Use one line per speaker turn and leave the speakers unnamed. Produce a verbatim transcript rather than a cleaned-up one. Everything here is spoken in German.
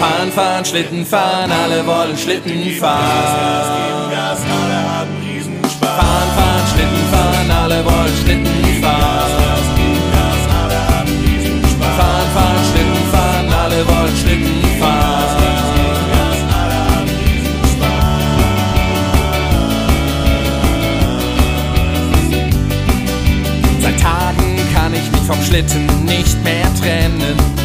Fahren, fahren, Schlitten fahren, alle wollen Schlitten fahren.
Gas, alle haben Riesenspaß.
Fahren, fahren, Schlitten fahren, alle wollen Schlitten fahren.
Gas, alle haben Riesenspaß.
Fahren, fahren, Schlitten fahren, alle wollen Schlitten fahren.
Gas, alle haben Riesenspaß.
Seit Tagen kann ich mich vom Schlitten nicht mehr trennen.